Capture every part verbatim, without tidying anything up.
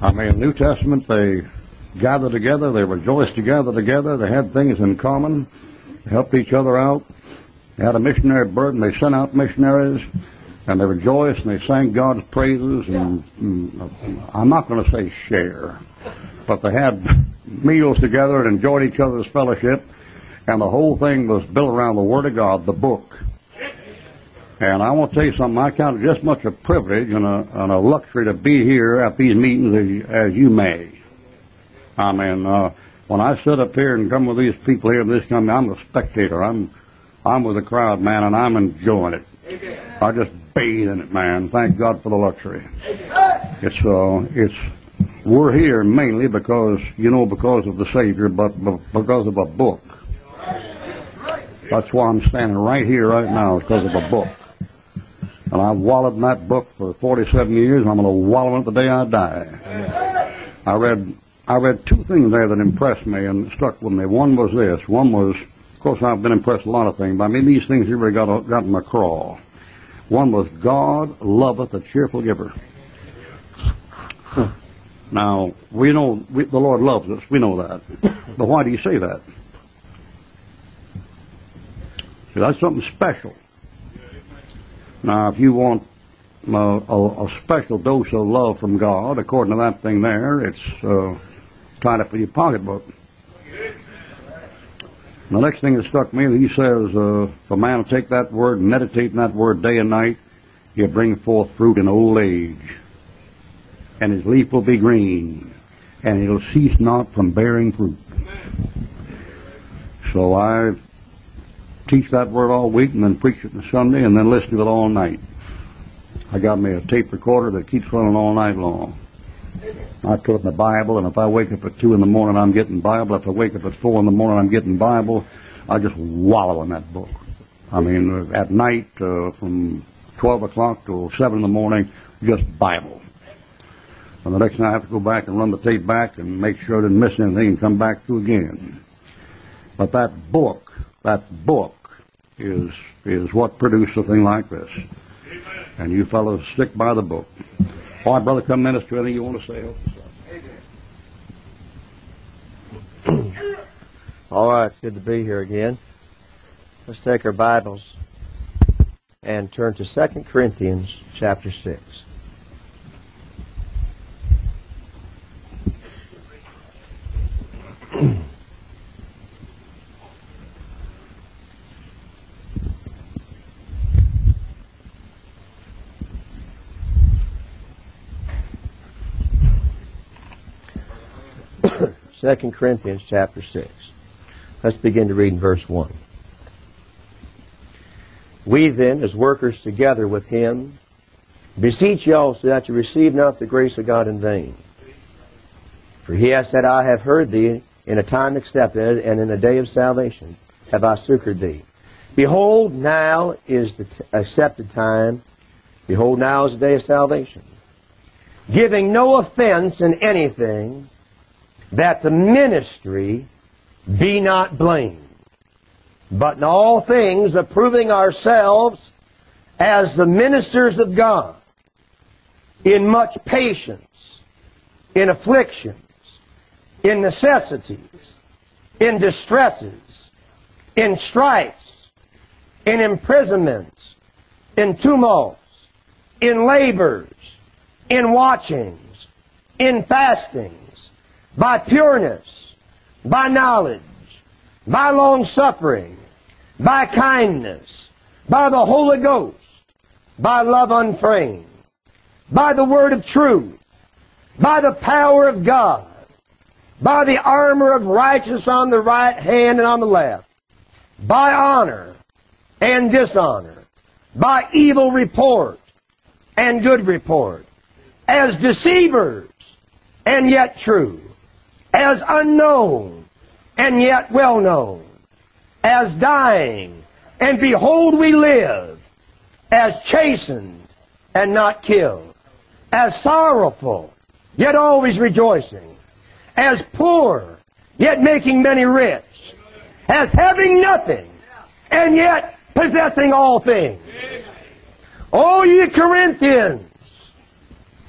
I mean, in the New Testament, they gathered together, they rejoiced together together, they had things in common, they helped each other out, they had a missionary burden, they sent out missionaries, and they rejoiced and they sang God's praises, and, and I'm not going to say share, but they had meals together and enjoyed each other's fellowship, and the whole thing was built around the Word of God, the book. And I want to tell you something, I count it just much a privilege and a, and a luxury to be here at these meetings as, as you may. I mean, uh, when I sit up here and come with these people here in this company, I'm a spectator. I'm I'm with the crowd, man, and I'm enjoying it. I just bathe in it, man. Thank God for the luxury. It's uh, it's we're here mainly because, you know, because of the Savior, but, but because of a book. That's why I'm standing right here right now, because of a book. And I've wallowed in that book for forty-seven years, and I'm going to wallow in it the day I die. I read I read two things there that impressed me and stuck with me. One was this. One was, of course, I've been impressed with a lot of things, but I mean, these things here really got, got in my craw. One was, God loveth a cheerful giver. Now, we know we, the Lord loves us. We know that. But why do you say that? See, that's something special. Now, if you want a, a, a special dose of love from God, according to that thing there, it's uh, tied up in your pocketbook. The next thing that struck me, he says, uh, if a man will take that word and meditate in that word day and night, he'll bring forth fruit in old age. And his leaf will be green, and he'll cease not from bearing fruit. So I teach that word all week and then preach it on Sunday and then listen to it all night. I got me a tape recorder that keeps running all night long. I put it in the Bible, and if I wake up at two in the morning, I'm getting Bible. If I wake up at four in the morning, I'm getting Bible. I just wallow in that book. I mean, at night, uh, from twelve o'clock till seven in the morning, just Bible. And the next night I have to go back and run the tape back and make sure I didn't miss anything and come back through again. But that book, that book is is what produced a thing like this. And you fellows stick by the book. All right, brother, come minister. Anything you want to say? Help us out. All right, it's good to be here again. Let's take our Bibles and turn to Second Corinthians chapter six. Second Corinthians chapter six. Let's begin to read in verse one. We then, as workers together with him, beseech you also that you receive not the grace of God in vain. For he has said, I have heard thee in a time accepted, and in a day of salvation have I succored thee. Behold, now is the t- accepted time. Behold, now is the day of salvation. Giving no offense in anything, that the ministry be not blamed, but in all things approving ourselves as the ministers of God, in much patience, in afflictions, in necessities, in distresses, in strifes, in imprisonments, in tumults, in labors, in watchings, in fastings, by pureness, by knowledge, by long-suffering, by kindness, by the Holy Ghost, by love unfeigned, by the word of truth, by the power of God, by the armor of righteousness on the right hand and on the left, by honor and dishonor, by evil report and good report, as deceivers and yet true, as unknown and yet well known, as dying, and behold we live, as chastened and not killed, as sorrowful, yet always rejoicing, as poor, yet making many rich, as having nothing, and yet possessing all things. O ye Corinthians,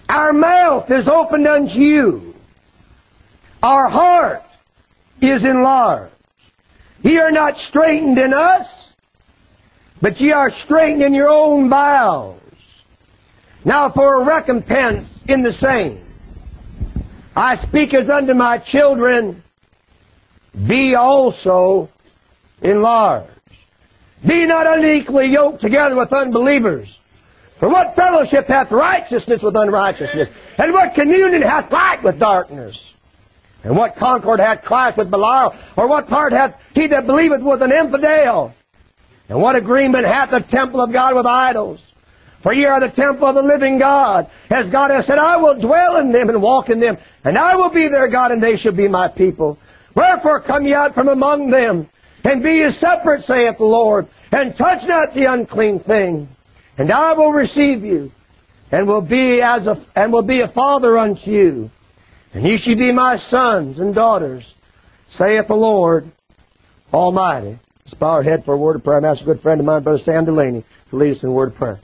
Our mouth is opened unto you. Our heart is enlarged. Ye are not straitened in us, but ye are straitened in your own bowels. Now for a recompense in the same, I speak as unto my children, be also enlarged. Be not unequally yoked together with unbelievers. For what fellowship hath righteousness with unrighteousness? And what communion hath light with darkness? And what concord hath Christ with Belial? Or what part hath he that believeth with an infidel? And what agreement hath the temple of God with idols? For ye are the temple of the living God. As God hath said, I will dwell in them and walk in them, and I will be their God, and they shall be my people. Wherefore come ye out from among them, and be ye separate, saith the Lord, and touch not the unclean thing. And I will receive you, and will be as a and will be a father unto you, and ye shall be my sons and daughters, saith the Lord Almighty. Let's bow our head for a word of prayer. I'm asking a good friend of mine, Brother Sam Delaney, to lead us in a word of prayer.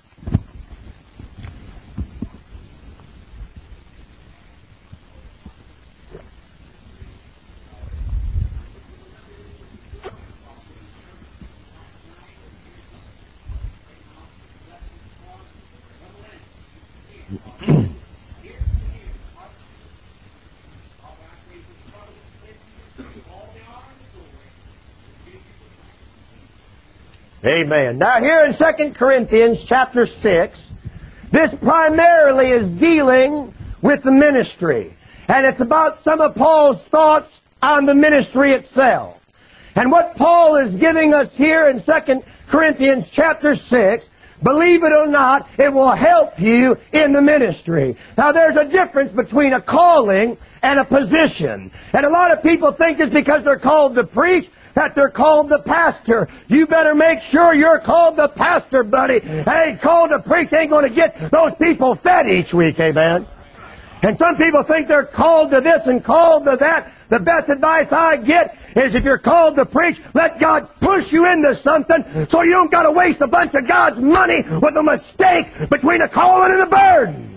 Amen. Now here in Second Corinthians chapter six, this primarily is dealing with the ministry. And it's about some of Paul's thoughts on the ministry itself. And what Paul is giving us here in Second Corinthians chapter six, believe it or not, it will help you in the ministry. Now there's a difference between a calling and a position. And a lot of people think it's because they're called to preach that they're called the pastor. You better make sure you're called the pastor, buddy. Ain't called to preach, ain't going to get those people fed each week, amen? And some people think they're called to this and called to that. The best advice I get is if you're called to preach, let God push you into something so you don't got to waste a bunch of God's money with a mistake between a calling and a burden.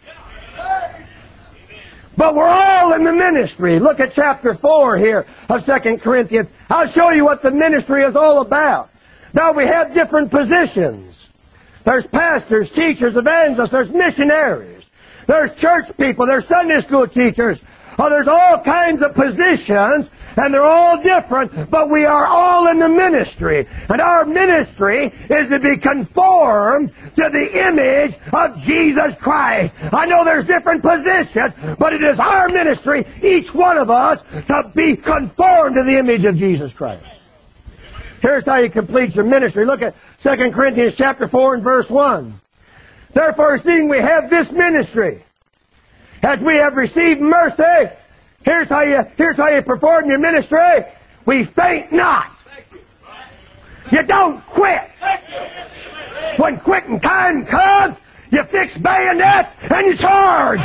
But we're all in the ministry. Look at chapter four here of Second Corinthians. I'll show you what the ministry is all about. Now we have different positions. There's pastors, teachers, evangelists, there's missionaries. There's church people, there's Sunday school teachers. Oh, there's all kinds of positions, and they're all different, but we are all in the ministry. And our ministry is to be conformed to the image of Jesus Christ. I know there's different positions, but it is our ministry, each one of us, to be conformed to the image of Jesus Christ. Here's how you complete your ministry. Look at Second Corinthians chapter four and verse one. Therefore, seeing we have this ministry, as we have received mercy, here's how you, here's how you perform your ministry. We faint not. You don't quit. When quitting time comes, you fix bayonets and you charge,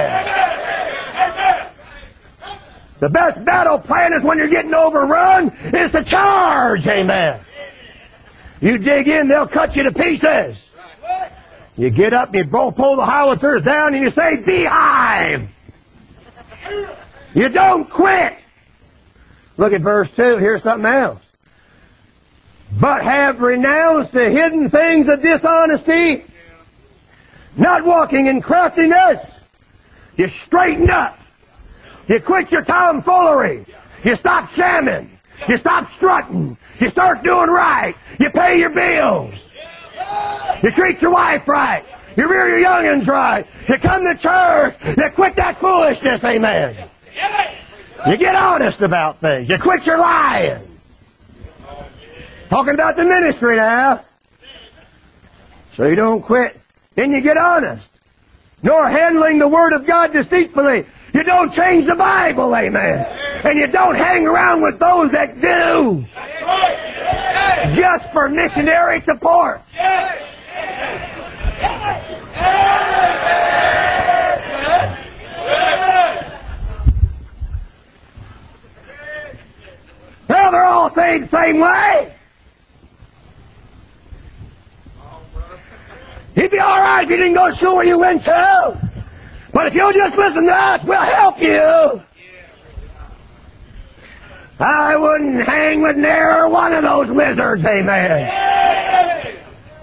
amen. The best battle plan is when you're getting overrun, is to charge, amen. You dig in, they'll cut you to pieces. You get up, you pull the howitzers down, and you say, beehive! You don't quit! Look at verse two, here's something else. But have renounced the hidden things of dishonesty, not walking in craftiness. You straighten up. You quit your tomfoolery. You stop shamming. You stop strutting. You start doing right. You pay your bills. You treat your wife right. You rear your young'uns right. You come to church. You quit that foolishness, amen. You get honest about things. You quit your lying. Talking about the ministry now. So you don't quit. Then you get honest. Nor handling the Word of God deceitfully. You don't change the Bible, amen. And you don't hang around with those that do. Just for missionary support. Well, they're all saved the same way. You'd be all right if you didn't go to school where you went to. But if you'll just listen to us, we'll help you. I wouldn't hang with near one of those lizards, amen.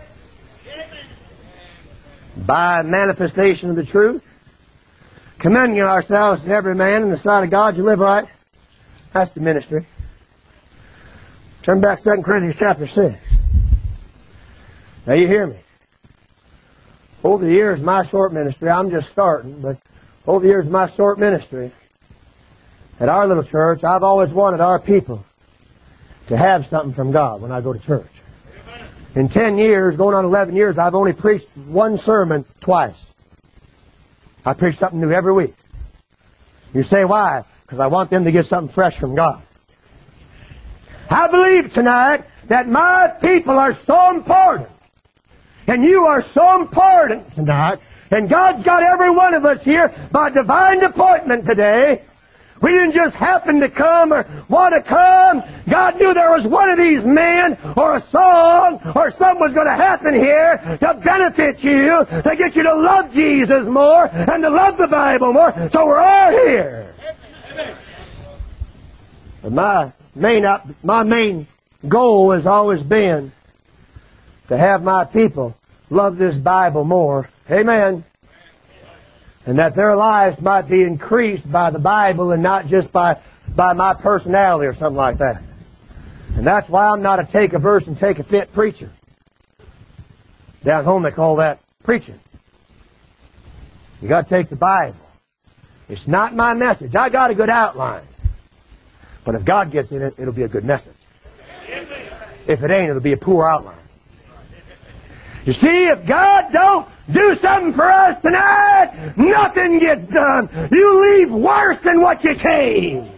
By manifestation of the truth, commending ourselves to every man in the sight of God to live right. That's the ministry. Turn back to Second Corinthians chapter six. Now you hear me. Over the years of my short ministry, I'm just starting, but over the years of my short ministry, at our little church, I've always wanted our people to have something from God when I go to church. In ten years, going on eleven years, I've only preached one sermon twice. I preach something new every week. You say, why? Because I want them to get something fresh from God. I believe tonight that my people are so important, and you are so important tonight, and God's got every one of us here by divine appointment today. We didn't just happen to come or want to come. God knew there was one of these men or a song or something was going to happen here to benefit you, to get you to love Jesus more and to love the Bible more. So we're all here. But my main, my main goal has always been to have my people love this Bible more. Amen. And that their lives might be increased by the Bible and not just by, by my personality or something like that. And that's why I'm not a take a verse and take a fit preacher. Down home they call that preaching. You got to take the Bible. It's not my message. I got a good outline. But if God gets in it, it'll be a good message. If it ain't, it'll be a poor outline. You see, if God don't do something for us tonight, nothing gets done. You leave worse than what you came.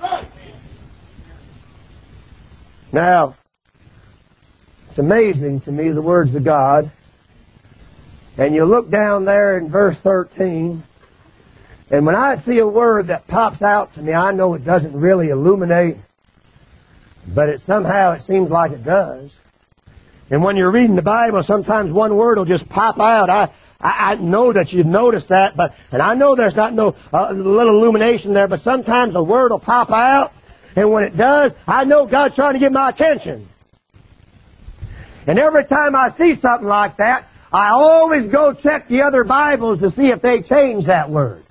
Now, it's amazing to me, the words of God. And you look down there in verse thirteen, and when I see a word that pops out to me, I know it doesn't really illuminate, but it somehow it seems like it does. And when you're reading the Bible, sometimes one word will just pop out. I, I, I know that you've noticed that, but and I know there's not no uh, little illumination there, but sometimes a word will pop out, and when it does, I know God's trying to get my attention. And every time I see something like that, I always go check the other Bibles to see if they change that word.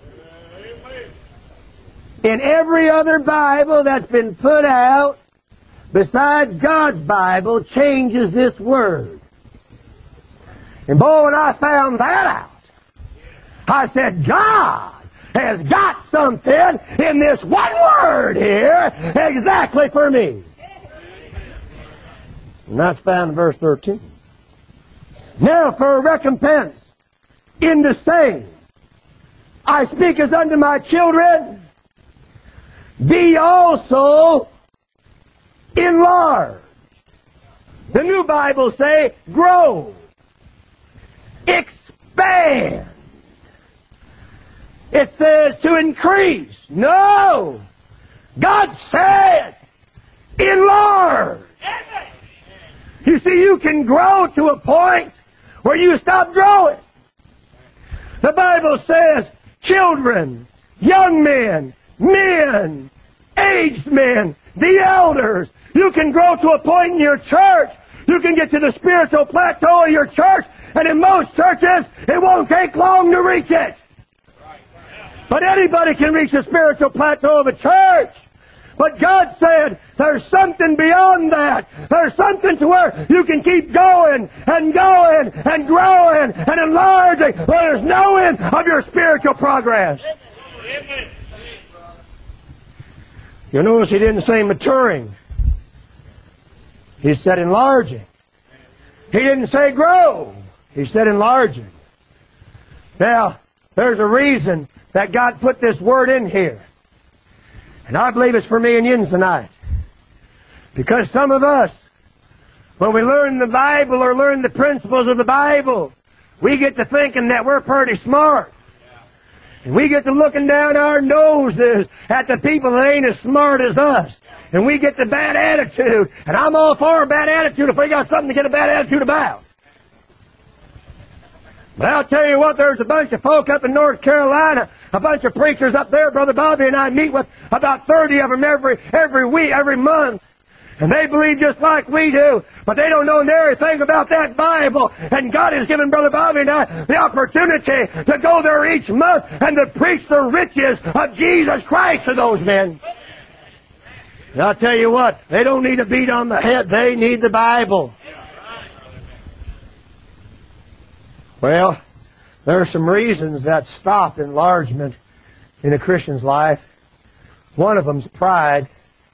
In every other Bible that's been put out, besides God's Bible, changes this word. And boy, when I found that out, I said, God has got something in this one word here exactly for me. And that's found in verse thirteen. Now for a recompense in the same, I speak as unto my children, be also enlarged. The New Bible say, grow, expand. It says to increase. No! God said, enlarge. You see, you can grow to a point where you stop growing. The Bible says, children, young men, men, aged men, the elders, you can grow to a point in your church. You can get to the spiritual plateau of your church, and in most churches, it won't take long to reach it. But anybody can reach the spiritual plateau of a church. But God said, there's something beyond that. There's something to where you can keep going and going and growing and enlarging. Where there's no end of your spiritual progress. You notice He didn't say maturing. He said enlarging. He didn't say grow. He said enlarging. Now, there's a reason that God put this word in here. And I believe it's for me and you tonight. Because some of us, when we learn the Bible or learn the principles of the Bible, we get to thinking that we're pretty smart. And we get to looking down our noses at the people that ain't as smart as us. And we get the bad attitude. And I'm all for a bad attitude if we got something to get a bad attitude about. But I'll tell you what, there's a bunch of folk up in North Carolina, a bunch of preachers up there, Brother Bobby and I meet with about thirty of them every, every week, every month. And they believe just like we do, but they don't know nary thing about that Bible. And God has given Brother Bobby and I the opportunity to go there each month and to preach the riches of Jesus Christ to those men. And I'll tell you what, they don't need a beat on the head, they need the Bible. Well, there are some reasons that stop enlargement in a Christian's life. One of them's pride.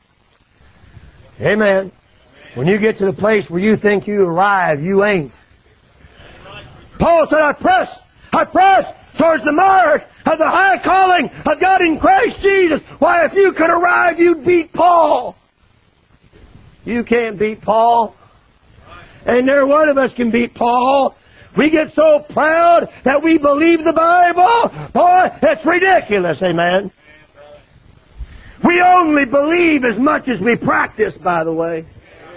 Amen. When you get to the place where you think you arrive, you ain't. Paul said, I press, I press towards the mark of the high calling of God in Christ Jesus. Why, if you could arrive, you'd beat Paul. You can't beat Paul. And neither one of us can beat Paul. We get so proud that we believe the Bible. Boy, it's ridiculous, amen. We only believe as much as we practice, by the way.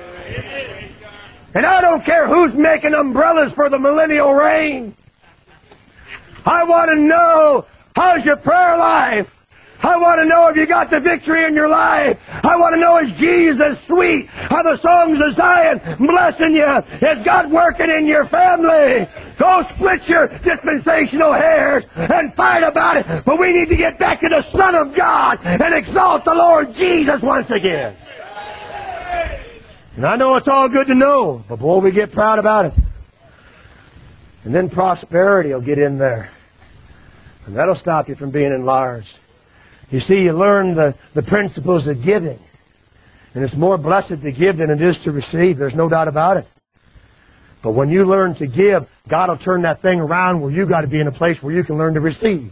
And I don't care who's making umbrellas for the millennial reign. I want to know, how's your prayer life? I want to know if you got the victory in your life. I want to know, is Jesus sweet? Are the songs of Zion blessing you? Is God working in your family? Go split your dispensational hairs and fight about it. But we need to get back to the Son of God and exalt the Lord Jesus once again. And I know it's all good to know, but boy, we get proud about it. And then prosperity will get in there. And that'll stop you from being enlarged. You see, you learn the, the principles of giving. And it's more blessed to give than it is to receive. There's no doubt about it. But when you learn to give, God will turn that thing around where you got to be in a place where you can learn to receive.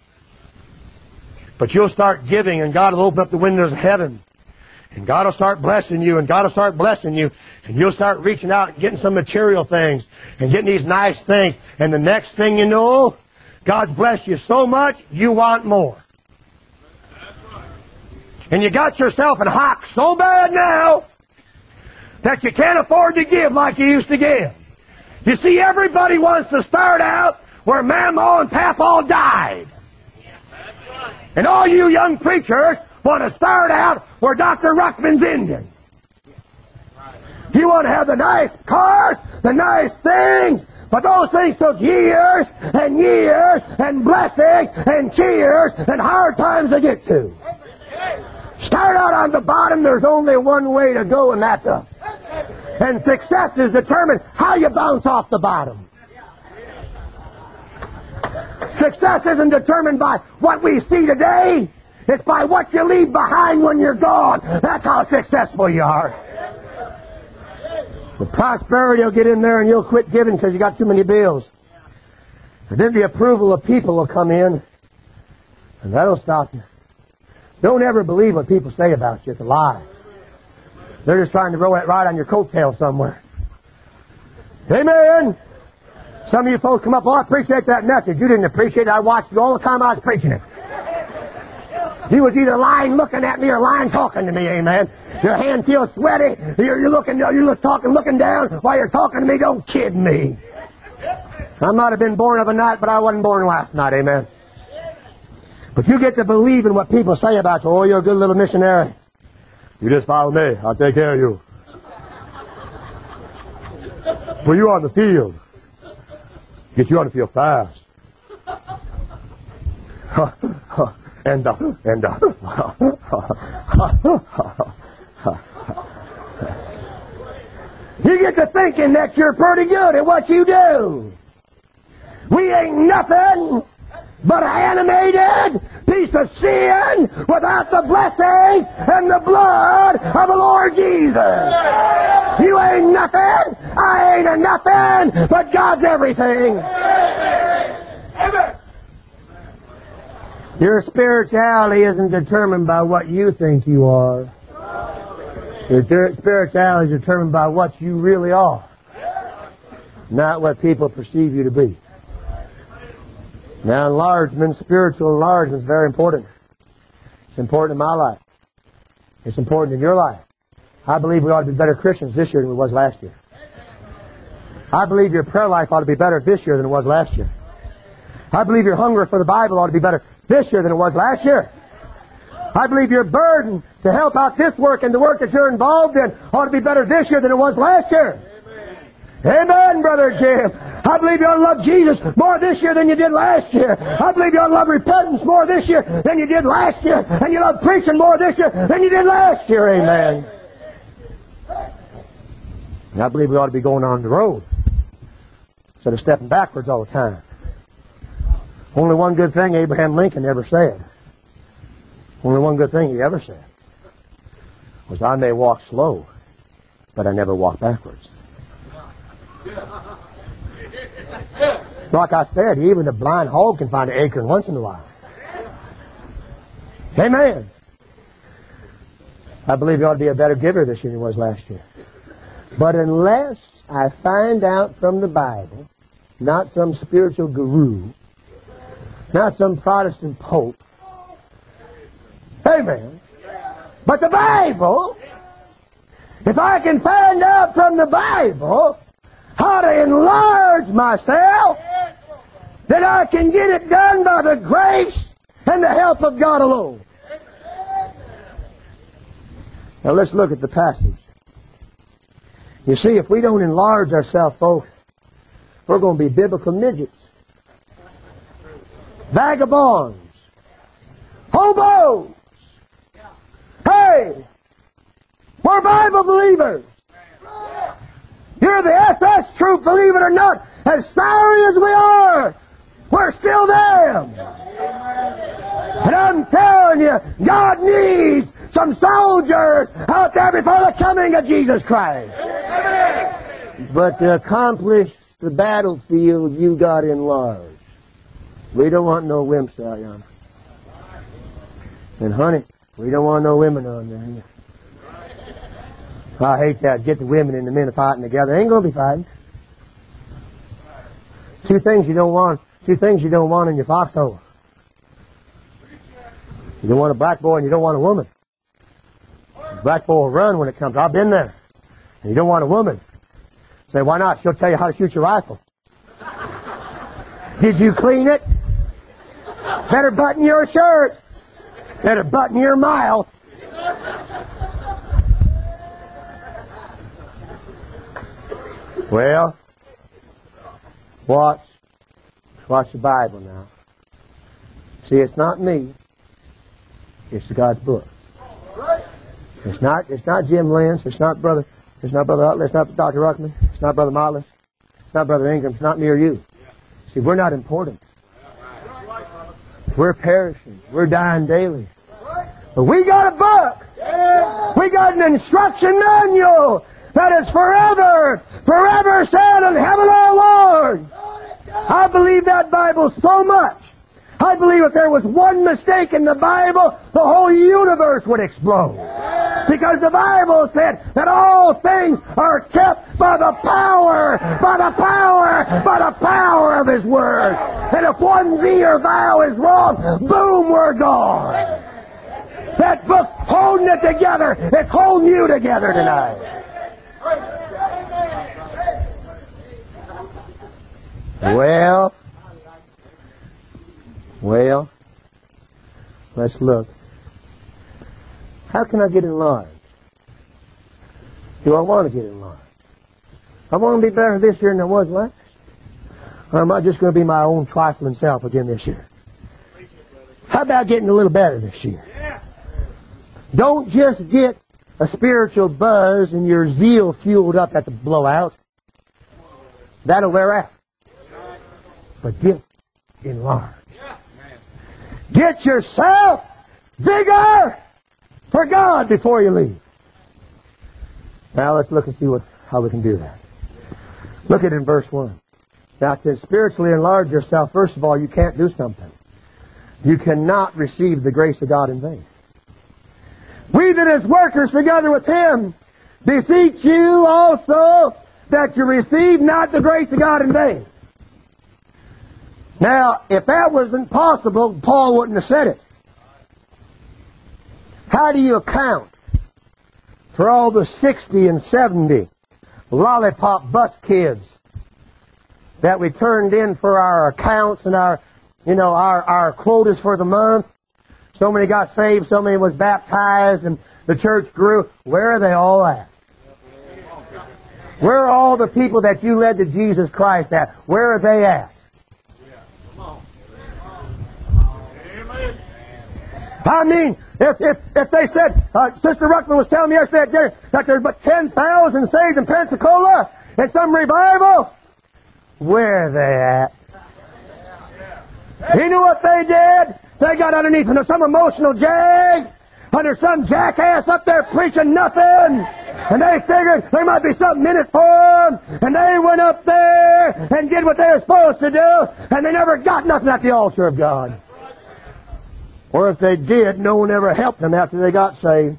But you'll start giving, and God will open up the windows of heaven. And God will start blessing you, and God will start blessing you. And you'll start reaching out and getting some material things and getting these nice things. And the next thing you know, God's blessed you so much, you want more. And you got yourself in hock so bad now that you can't afford to give like you used to give. You see, everybody wants to start out where Mama and Papa died. And all you young preachers want to start out where Doctor Ruckman's ended. You want to have the nice cars, the nice things, but those things took years and years and blessings and tears and hard times to get to. Start out on the bottom, there's only one way to go, and that's up. And success is determined how you bounce off the bottom. Success isn't determined by what we see today. It's by what you leave behind when you're gone. That's how successful you are. The prosperity will get in there and you'll quit giving because you got too many bills. And then the approval of people will come in, and that'll stop you. Don't ever believe what people say about you. It's a lie. They're just trying to roll it right on your coattail somewhere. Amen. Some of you folks come up, oh, I appreciate that message. You didn't appreciate it. I watched you all the time I was preaching it. You was either lying looking at me or lying talking to me, amen. Your hand feels sweaty. You're, you're looking, you're talking, looking down while you're talking to me. Don't kid me. I might have been born of a night, but I wasn't born last night, amen. But you get to believe in what people say about you. Oh, you're a good little missionary. You just follow me. I'll take care of you. Put you on the field. Get you on the field fast. and, uh, and, uh, you get to thinking that you're pretty good at what you do. We ain't nothing but an animated piece of sin without the blessings and the blood of the Lord Jesus. You ain't nothing, I ain't a nothing, but God's everything. Amen. Your spirituality isn't determined by what you think you are. Your spirituality is determined by what you really are, not what people perceive you to be. Now, enlargement, spiritual enlargement is very important. It's important in my life. It's important in your life. I believe we ought to be better Christians this year than we was last year. I believe your prayer life ought to be better this year than it was last year. I believe your hunger for the Bible ought to be better this year than it was last year. I believe your burden to help out this work and the work that you're involved in ought to be better this year than it was last year. Amen, Amen Brother Jim. I believe you ought to love Jesus more this year than you did last year. I believe you ought to love repentance more this year than you did last year. And you love preaching more this year than you did last year. Amen. And I believe we ought to be going on the road instead of stepping backwards all the time. Only one good thing Abraham Lincoln ever said. Only one good thing he ever said was, I may walk slow, but I never walk backwards. Like I said, even a blind hog can find an acorn once in a while. Amen. I believe you ought to be a better giver this year than you was last year. But unless I find out from the Bible, not some spiritual guru, not some Protestant pope, amen, but the Bible, if I can find out from the Bible how to enlarge myself, then I can get it done by the grace and the help of God alone. Now let's look at the passage. You see, if we don't enlarge ourselves, folks, we're going to be biblical midgets, vagabonds, hobos. Hey, we're Bible believers. You're the S S troop, believe it or not. As sorry as we are, we're still them. And I'm telling you, God needs some soldiers out there before the coming of Jesus Christ. But to accomplish the battlefield, you got enlarged. We don't want no wimps out yonder. And honey, we don't want no women on there either. I hate that. Get the women and the men fighting together. Ain't gonna be fighting. Two things you don't want. Two things you don't want in your foxhole. You don't want a black boy and you don't want a woman. The black boy will run when it comes. I've been there. And you don't want a woman. Say, why not? She'll tell you how to shoot your rifle. Did you clean it? Better button your shirt. Better button your mile. Well, watch. Watch the Bible now. See, it's not me. It's God's book. It's not. It's not Jim Lentz. It's not brother. It's not brother Utley. It's not Doctor Ruckman. It's not brother Motley. It's not brother Ingram. It's not me or you. See, we're not important. We're perishing. We're dying daily. But we got a book. We got an instruction manual that is forever, forever said in heaven our Lord. I believe that Bible so much. I believe if there was one mistake in the Bible, the whole universe would explode. Because the Bible said that all things are kept by the power, by the power, by the power of His Word. And if one thee or thou is wrong, boom, we're gone. That book holding it together, it's holding you together tonight. Well, well, let's look. How can I get enlarged? Do I want to get enlarged? I want to be better this year than I was last. Or am I just going to be my own trifling self again this year? How about getting a little better this year? Don't just get a spiritual buzz and your zeal fueled up at the blowout. That'll wear out. But get enlarged. Get yourself vigor for God before you leave. Now let's look and see what, how we can do that. Look at it in verse one. Now to spiritually enlarge yourself, first of all, you can't do something. You cannot receive the grace of God in vain. We that as workers together with Him beseech you also that you receive not the grace of God in vain. Now, if that wasn't possible, Paul wouldn't have said it. How do you account for all the sixty and seventy lollipop bus kids that we turned in for our accounts and our, you know, our, our quotas for the month. So many got saved, so many was baptized, and the church grew. Where are they all at? Where are all the people that you led to Jesus Christ at? Where are they at? I mean, if if if they said, uh, Sister Ruckman was telling me yesterday there, that there's but ten thousand saved in Pensacola in some revival, where are they at? You know what they did? They got underneath into some emotional jag, under some jackass up there preaching nothing, and they figured there might be something in it for them, and they went up there and did what they were supposed to do, and they never got nothing at the altar of God. Or if they did, no one ever helped them after they got saved.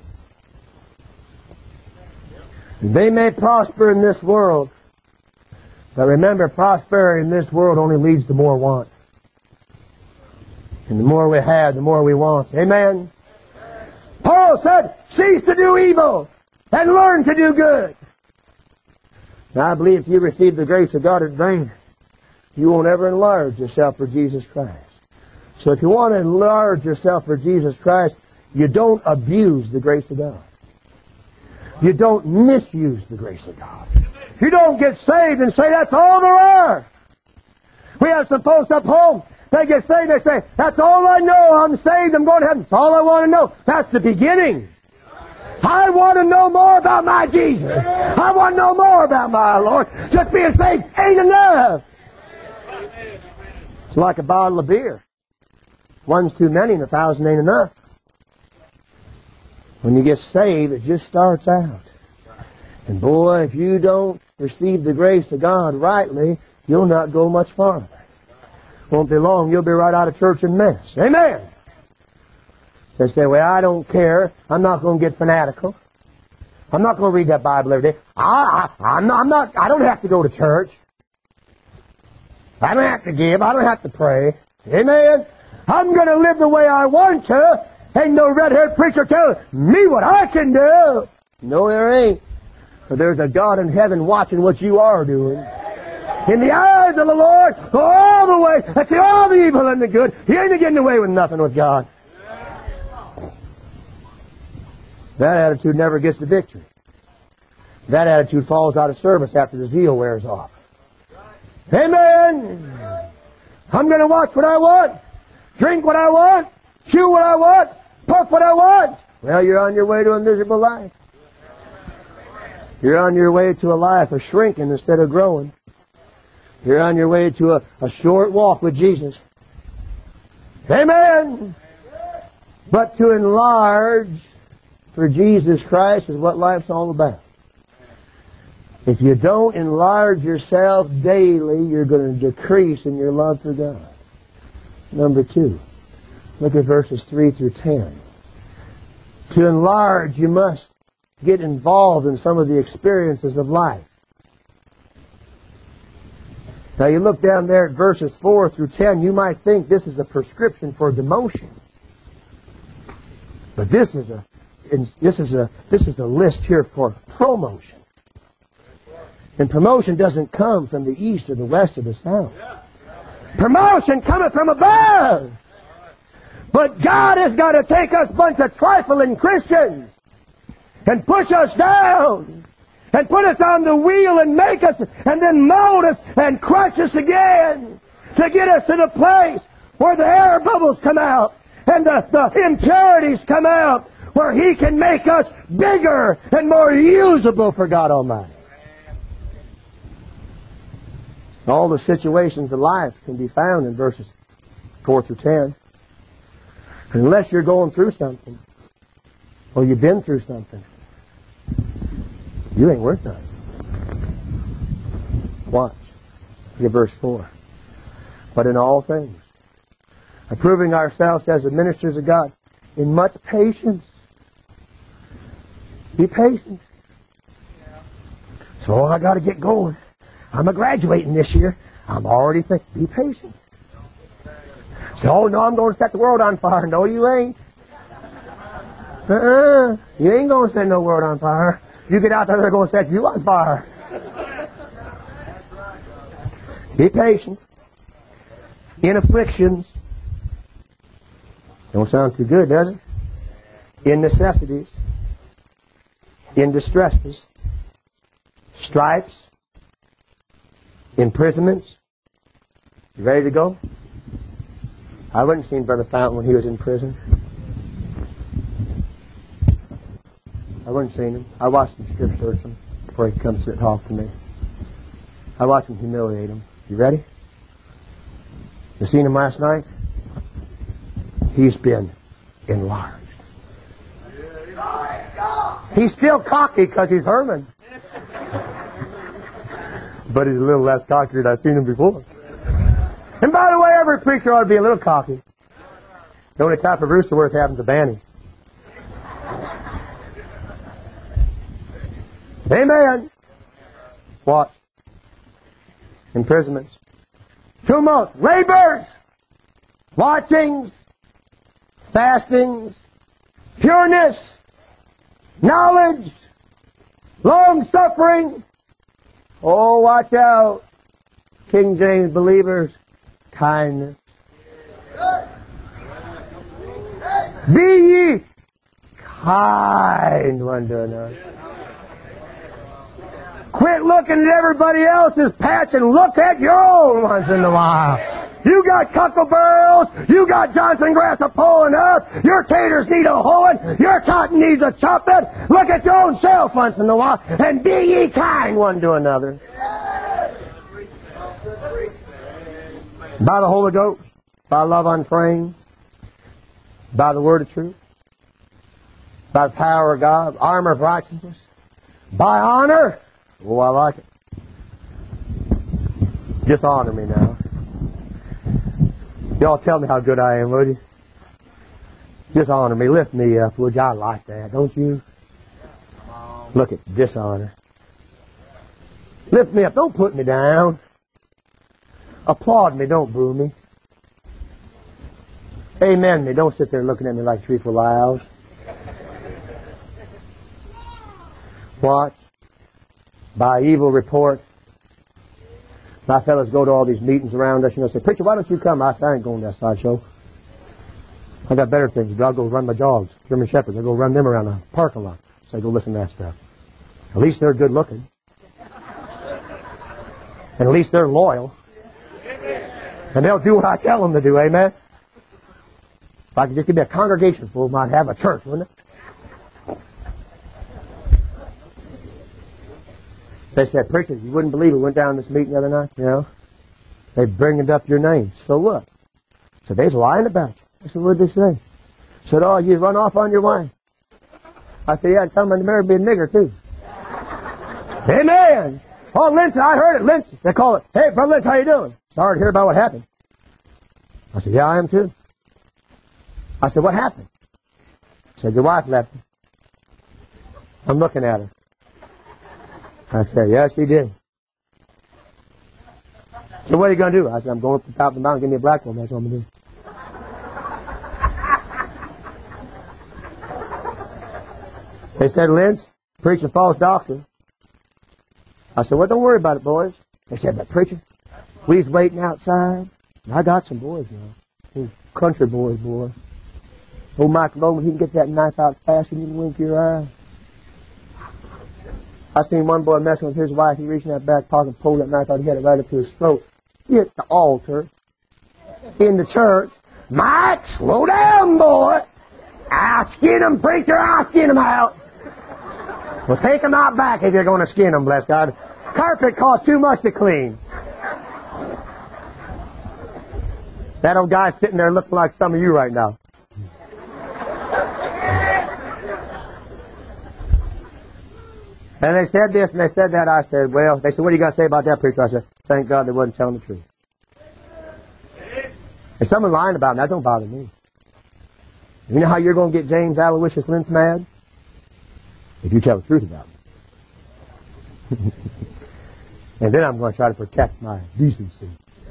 They may prosper in this world, but remember, prosperity in this world only leads to more want. And the more we have, the more we want. Amen? Paul said, cease to do evil and learn to do good. Now, I believe if you receive the grace of God in vain, you won't ever enlarge yourself for Jesus Christ. So if you want to enlarge yourself for Jesus Christ, you don't abuse the grace of God. You don't misuse the grace of God. You don't get saved and say, that's all there are. We have some folks up home, they get saved, they say, that's all I know, I'm saved, I'm going to heaven. That's all I want to know. That's the beginning. I want to know more about my Jesus. I want to know more about my Lord. Just being saved ain't enough. It's like a bottle of beer. One's too many and a thousand ain't enough. When you get saved, it just starts out. And boy, if you don't receive the grace of God rightly, you'll not go much farther. Won't be long, you'll be right out of church in mess. Amen! They say, well, I don't care. I'm not going to get fanatical. I'm not going to read that Bible every day. I, I, I'm not, I'm not, I don't have to go to church. I don't have to give. I don't have to pray. Amen? I'm going to live the way I want to. Ain't no red-haired preacher telling me what I can do. No, there ain't. But there's a God in heaven watching what you are doing. In the eyes of the Lord, all the way, that's the all the evil and the good. He ain't getting away with nothing with God. That attitude never gets the victory. That attitude falls out of service after the zeal wears off. Amen! I'm going to watch what I want, drink what I want, chew what I want, puff what I want. Well, you're on your way to a miserable life. You're on your way to a life of shrinking instead of growing. You're on your way to a, a short walk with Jesus. Amen! But to enlarge for Jesus Christ is what life's all about. If you don't enlarge yourself daily, you're going to decrease in your love for God. Number two, look at verses three through ten. To enlarge, you must get involved in some of the experiences of life. Now you look down there at verses four through ten, you might think this is a prescription for demotion. But this is a this is a this is a list here for promotion. And promotion doesn't come from the east or the west or the south. Promotion cometh from above. But God has got to take us bunch of trifling Christians and push us down and put us on the wheel and make us and then mold us and crush us again to get us to the place where the air bubbles come out and the, the impurities come out, where He can make us bigger and more usable for God Almighty. All the situations of life can be found in verses four through ten. Unless you're going through something, or you've been through something, you ain't worth nothing. Watch. Look at verse four. But in all things, approving ourselves as the ministers of God, in much patience. Be patient. So I got to get going. I'm a graduating this year. I'm already thinking. Be patient. So, oh no, I'm going to set the world on fire. No, you ain't. Uh-uh. You ain't going to set no world on fire. You get out there, they're going to set you on fire. Be patient. In afflictions. Don't sound too good, does it? In necessities. In distresses. Stripes. Imprisonments. You ready to go? I wouldn't seen Brother Fountain when he was in prison. I wouldn't seen him. I watched him strip search him before he comes to talk to me. I watched him humiliate him. You ready? You seen him last night? He's been enlarged. He's still cocky because he's Herman. But he's a little less cocky than I've seen him before. And by the way, every preacher ought to be a little cocky. The only type of rooster worth having is a banny. Amen. What? Imprisonments. Tumult. Labors. Watchings. Fastings. Pureness. Knowledge. Long suffering. Oh, watch out. King James believers. Kindness. Be ye kind one to another. Quit looking at everybody else's patch and look at your own once in a while. You got cuckleburls, you got Johnson grass a pulling up, your taters need a hoeing, your cotton needs a chopping. Look at your own self once in a while and be ye kind one to another. By the Holy Ghost, by love unframed, by the word of truth, by the power of God, armor of righteousness, by honor. Oh, I like it. Just honor me now. Y'all tell me how good I am, would you? Just honor me. Lift me up, would you? I like that, don't you? Look at dishonor. Lift me up. Don't put me down. Applaud me. Don't boo me. Amen me. Don't sit there looking at me like three for owls. Watch. By evil report. My fellows go to all these meetings around us, you know, say, preacher, why don't you come? I say, I ain't going to that sideshow. I got better things to do. I'll go run my dogs, German Shepherds. I'll go run them around the parking lot. So go listen to that stuff. At least they're good looking. And at least they're loyal. And they'll do what I tell them to do, amen? If I could just give me a congregation full, I might have a church, wouldn't it? They said, preacher, you wouldn't believe it. Went down to this meeting the other night, you know. They bringing up your name. So what? So they's lying about you. I said, what did they say? Said, oh, you run off on your wife. I said, yeah, tell them to marry be a nigger, too. Amen. Oh, Lynch, I heard it, Lynch. They call it, hey, Brother Lynch, how you doing? Sorry to hear about what happened. I said, yeah, I am, too. I said, what happened? He said, your wife left me. I'm looking at her. I said, yeah, she did. So what are you going to do? I said, I'm going up to the top of the mountain, give me a black one. That's what I'm going to do. They said, Lynch, preach a false doctrine. I said, well, don't worry about it, boys. They said, but preacher, we was waiting outside. And I got some boys now. Country boys, boy. Old Mike Loman, he can get that knife out fast and you can wink your eye. I seen one boy messing with his wife. He reached in that back pocket and pulled that knife out. He had it right up to his throat. He hit the altar in the church. Mike, slow down, boy. I'll skin him, preacher. I'll skin him out. Well, take him out back if you're going to skin him, bless God. Carpet costs too much to clean. That old guy's sitting there looking like some of you right now. And they said this and they said that. I said, well, they said, what are you going to say about that, preacher? I said, thank God they wasn't telling the truth. If someone's lying about me, that don't bother me. You know how you're going to get James Aloysius Lynch mad? If you tell the truth about me. And then I'm going to try to protect my decency.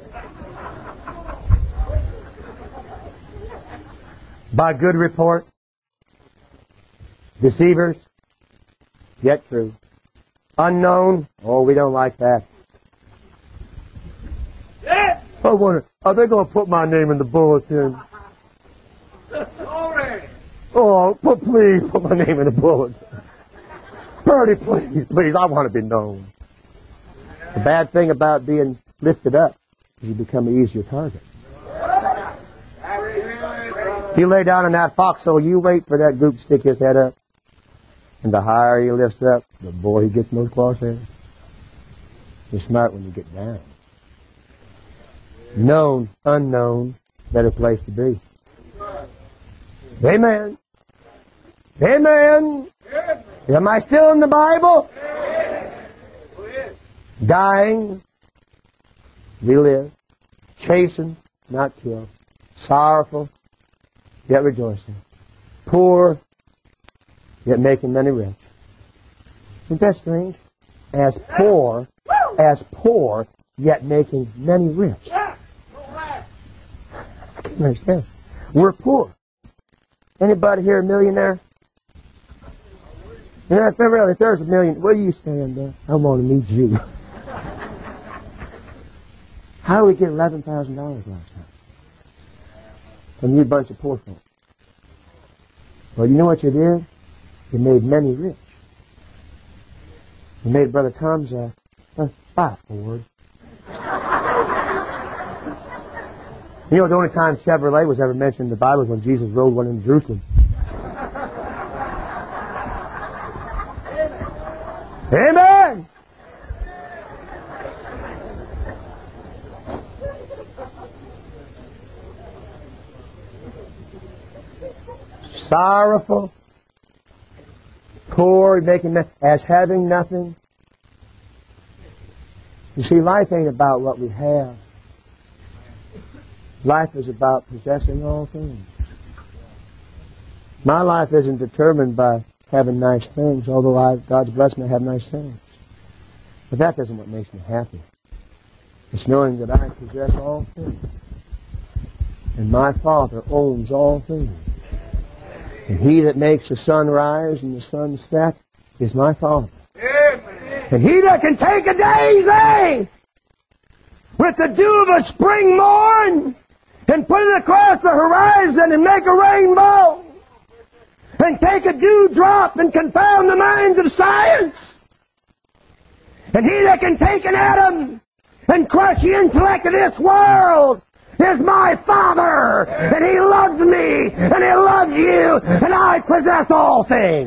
By good report, deceivers, yet true. Unknown, oh, we don't like that. I wonder, are they going to put my name in the bulletin? Oh, but please put my name in the bulletin. Bertie, please, please, I want to be known. The bad thing about being lifted up is you become an easier target. You lay down in that foxhole, you wait for that goop to stick his head up. And the higher he lifts up, the more he gets in those crosshairs. You're smart when you get down. Known, unknown, better place to be. Amen. Amen. Am I still in the Bible? Dying, we live. Chastened, not killed. Sorrowful, yet rejoicing. Poor, yet making many rich. Isn't that strange? As poor, as poor, yet making many rich. I can't understand. We're poor. Anybody here a millionaire? Yeah, if, really, if there's a million, where do you stand there? I want to meet you. How did we get eleven thousand dollars last time? From you bunch of poor folks. Well, you know what you did? You made many rich. You made Brother Tom's a, a fight forward. You know, the only time Chevrolet was ever mentioned in the Bible was when Jesus rode one in Jerusalem. Amen! Sorrowful, poor, making no- as having nothing. You see, life ain't about what we have. Life is about possessing all things. My life isn't determined by having nice things, although I, God's blessed me to have nice things. But that isn't what makes me happy. It's knowing that I possess all things. And my Father owns all things. And He that makes the sun rise and the sun set is my Father. Amen. And He that can take a daisy with the dew of a spring morn and put it across the horizon and make a rainbow and take a dewdrop and confound the minds of science. And He that can take an atom and crush the intellect of this world is my Father, and He loves me, and He loves you, and I possess all things.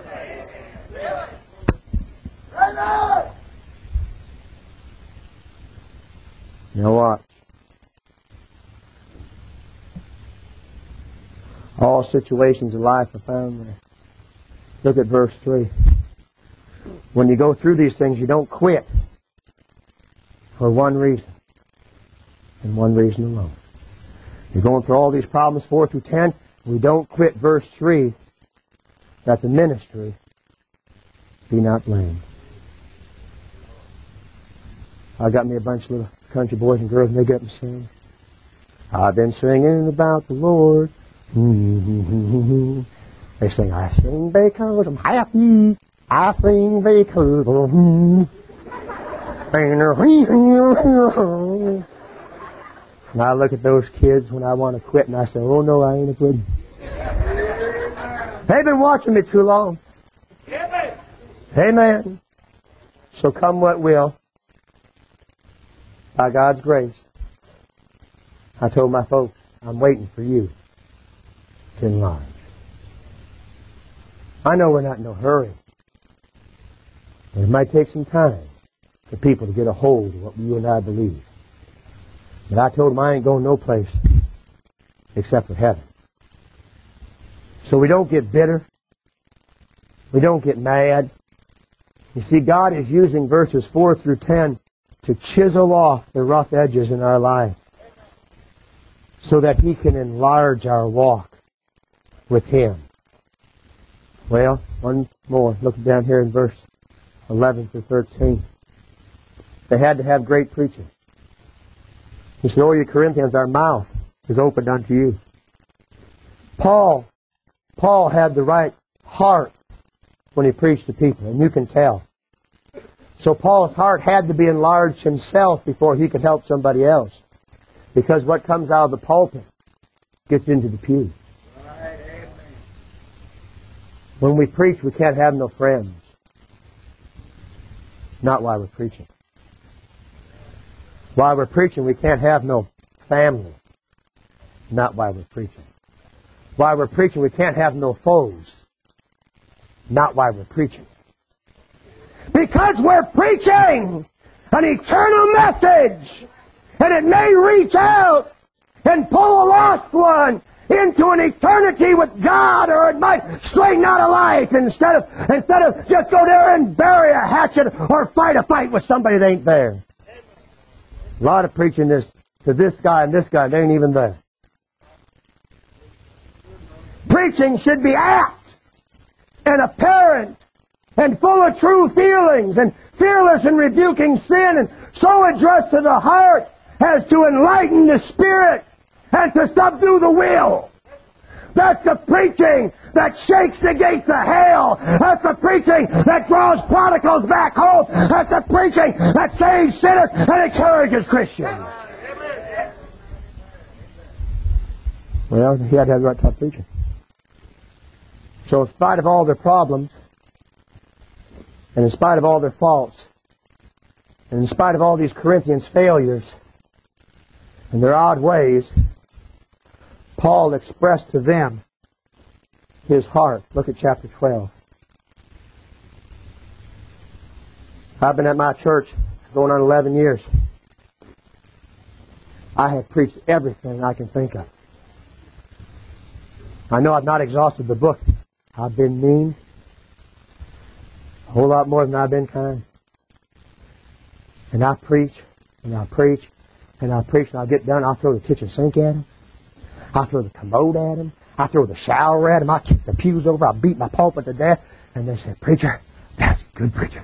Now watch. All situations of life are found there. Look at verse three. When you go through these things, you don't quit for one reason, and one reason alone. You're going through all these problems, four through ten. We don't quit verse three, that the ministry be not blamed. I got me a bunch of little country boys and girls, and they get up and sing. I've been singing about the Lord. They sing, I sing because I'm happy. I sing because I'm... And I look at those kids when I want to quit, and I say, oh no, I ain't a quitting. They've been watching me too long. Amen. Amen. So come what will, by God's grace, I told my folks, I'm waiting for you to enlarge. I know we're not in no hurry, but it might take some time for people to get a hold of what you and I believe. But I told them I ain't going no place except for heaven. So we don't get bitter. We don't get mad. You see, God is using verses four through ten to chisel off the rough edges in our life so that He can enlarge our walk with Him. Well, one more. Look down here in verse eleven through thirteen. They had to have great preaching. He said, oh, you Corinthians, our mouth is opened unto you. Paul, Paul had the right heart when he preached to people, and you can tell. So Paul's heart had to be enlarged himself before he could help somebody else. Because what comes out of the pulpit gets into the pew. When we preach, we can't have no friends. Not while we're preaching. While we're preaching, we can't have no family. Not while we're preaching. While we're preaching, we can't have no foes. Not while we're preaching. Because we're preaching an eternal message, and it may reach out and pull a lost one into an eternity with God, or it might straighten out a life instead of instead of just go there and bury a hatchet or fight a fight with somebody that ain't there. A lot of preaching this to this guy and this guy, they ain't even there. Preaching should be apt and apparent and full of true feelings and fearless in rebuking sin, and so addressed to the heart as to enlighten the spirit and to subdue the will. That's the preaching that shakes the gates of hell. That's the preaching that draws prodigals back home. That's the preaching that saves sinners and encourages Christians. Well, he had to have the right type of preaching. So in spite of all their problems, and in spite of all their faults, and in spite of all these Corinthians' failures and their odd ways, Paul expressed to them his heart. Look at chapter twelve. I've been at my church going on eleven years. I have preached everything I can think of. I know I've not exhausted the book. I've been mean. A whole lot more than I've been kind. And I preach, and I preach, and I preach, and I'll get done, I'll throw the kitchen sink at him. I'll throw the commode at him. I'll throw the shower at him. I'll kick the pews over. I'll beat my pulpit to death. And they say, "Preacher, that's a good preacher."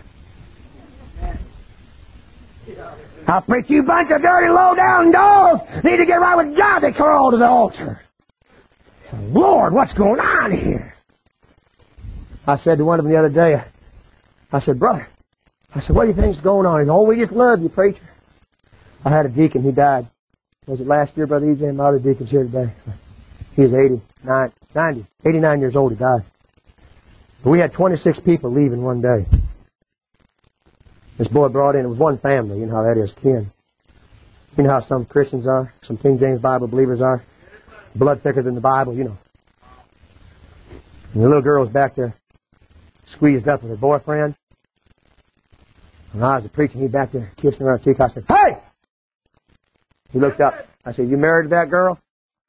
I'll preach, "You bunch of dirty, low-down dogs need to get right with God." They crawl to the altar. I said, "Lord, what's going on here?" I said to one of them the other day, I said, "Brother," I said, "what do you think's going on?" He said, "Oh, we just love you, preacher." I had a deacon, he died. Was it last year, Brother E J? My other deacon's here today. He was eighty-nine, ninety, eighty-nine years old, he died. But we had twenty-six people leaving one day. This boy brought in, it was one family, you know how that is, kin. You know how some Christians are, some King James Bible believers are. Blood thicker than the Bible, you know. And the little girl was back there, squeezed up with her boyfriend. And I was preaching, he back there kissing her on the cheek. I said, "Hey!" He looked up. I said, "You married to that girl?"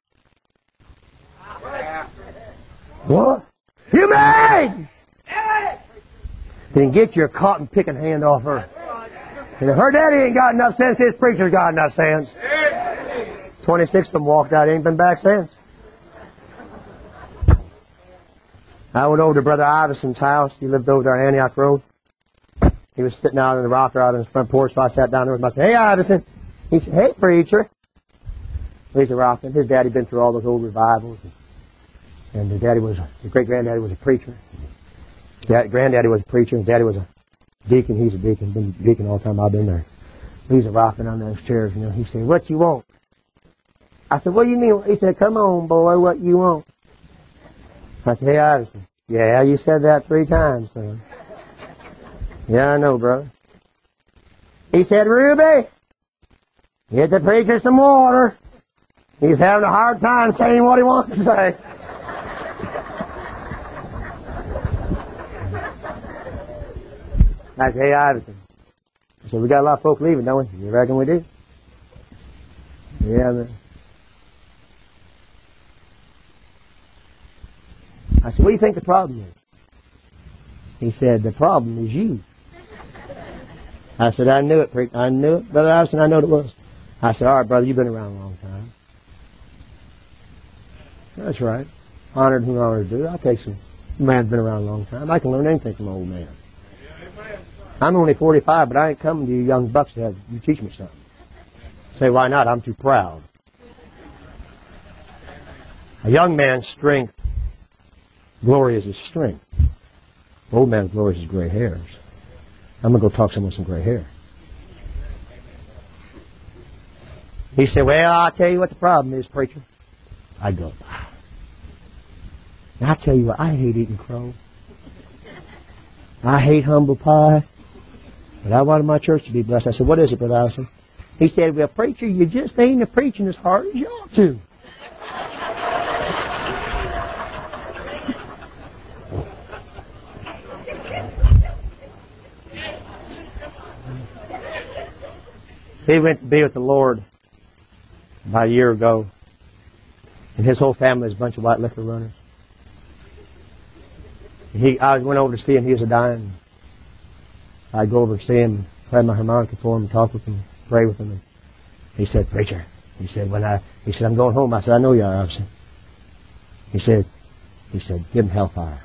"What? You married?" "Then get your cotton picking hand off her." And if her daddy ain't got enough sense, his preacher's got enough sense. Twenty-six of them walked out, ain't been back since. I went over to Brother Iverson's house. He lived over there on Antioch Road. He was sitting out in the rocker out on his front porch, so I sat down there with him. I said, "Hey, Iverson." He said, "Hey, preacher." He's a rockin'. His daddy been through all those old revivals. And his daddy was, his great-granddaddy was a preacher. His dad, granddaddy was a preacher. His daddy was a deacon. He's a deacon. Been a deacon all the time I've been there. He's a rockin' on those chairs, you know. He said, "What you want?" I said, "What do you mean?" He said, "Come on, boy, what you want?" I said, "Hey, Iverson." "Yeah, you said that three times, son." "Yeah, I know, brother." He said, "Ruby, get the preacher some water. He's having a hard time saying what he wants to say." I said, "Hey, Iverson." I said, "We got a lot of folk leaving, don't we?" "You reckon we do?" "Yeah, man." I said, "What do you think the problem is?" He said, "The problem is you." I said, "I knew it, preacher. I knew it. Brother Iverson, I know it was." I said, "All right, brother, you've been around a long time." "That's right. Honored who honored due. I'll take some. Man's been around a long time. I can learn anything from an old man. I'm only forty-five, but I ain't coming to you young bucks to have you teach me something." Say, "Why not? I'm too proud." A young man's strength, glory is his strength. Old man's glory is his gray hairs. I'm going to go talk to someone with some gray hair. He said, well, I'll tell you what the problem is, preacher. I go, now, I'll tell you what, I hate eating crow. I hate humble pie. But I wanted my church to be blessed. I said, what is it, Brother Allison? He said, well, preacher, you just ain't a preaching as hard as you ought to. He went to be with the Lord about a year ago. And his whole family is a bunch of white liquor runners. And he, I went over to see him. He was a dying. I'd go over to see him, play my harmonica for him, talk with him, pray with him. And he said, preacher, he said, when I, he said, I'm going home. I said, I know you are. I said, he said, he said, give them hellfire.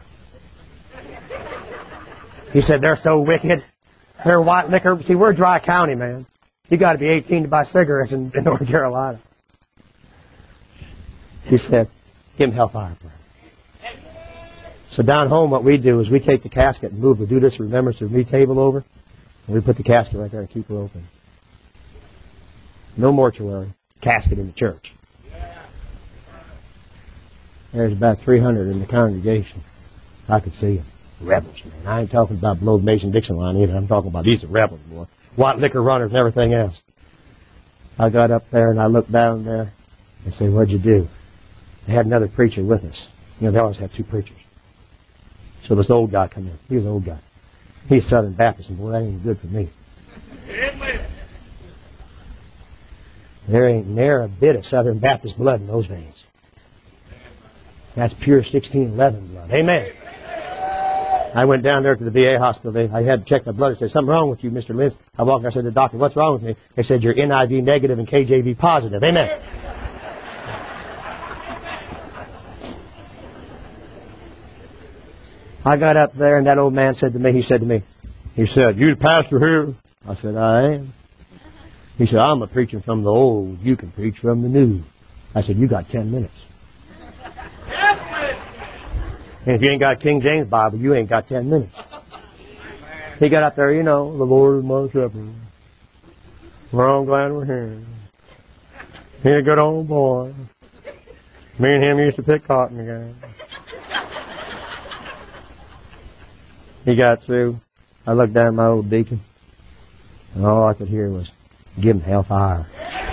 He said, they're so wicked. They're white liquor. See, we're Dry County, man. You got to be eighteen to buy cigarettes in, in North Carolina. He said, give him hellfire. So down home, what we do is we take the casket and move the Do This Remembrance of Me table over, and we put the casket right there and keep it open. No mortuary. Casket in the church. There's about three hundred in the congregation. I could see them. Rebels, man. I ain't talking about below the Mason-Dixon line either. I'm talking about these are rebels, boy. White liquor runners and everything else. I got up there and I looked down there and said, what'd you do? They had another preacher with us. You know, they always have two preachers. So this old guy come in. He was an old guy. He's Southern Baptist, and boy, that ain't good for me. There ain't near a bit of Southern Baptist blood in those veins. That's pure sixteen eleven blood. Amen. I went down there to the V A hospital. They, I had to check my blood. They said, something wrong with you, Mister Lynch. I walked in. I said to the doctor, what's wrong with me? They said, you're N I V negative and K J V positive. Amen. I got up there, and that old man said to me, he said to me, he said, you the pastor here? I said, I am. He said, I'm a preaching from the old. You can preach from the new. I said, you got ten minutes. And if you ain't got King James Bible, you ain't got ten minutes. He got up there, you know, the Lord is my shepherd. Well, I'm glad we're here. He's a good old boy. Me and him used to pick cotton together. He got through. I looked down at my old deacon, and all I could hear was, give him hellfire.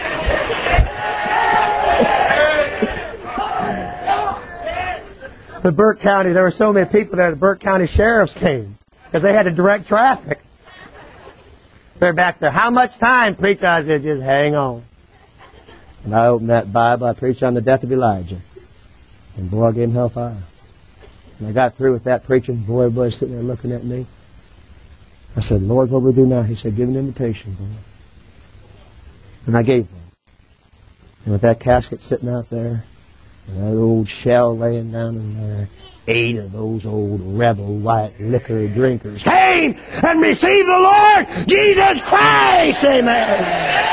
The Burke County, there were so many people there, the Burke County sheriffs came, because they had to direct traffic. They're back there. How much time, preacher? I said, just hang on. And I opened that Bible, I preached on the death of Elijah. And boy, I gave him hellfire. And I got through with that preaching. Boy, everybody's sitting there looking at me. I said, Lord, what will we do now? He said, give an invitation, boy. And I gave one. And with that casket sitting out there, and that old shell laying down in there, eight of those old rebel white liquor drinkers came and received the Lord Jesus Christ. Amen.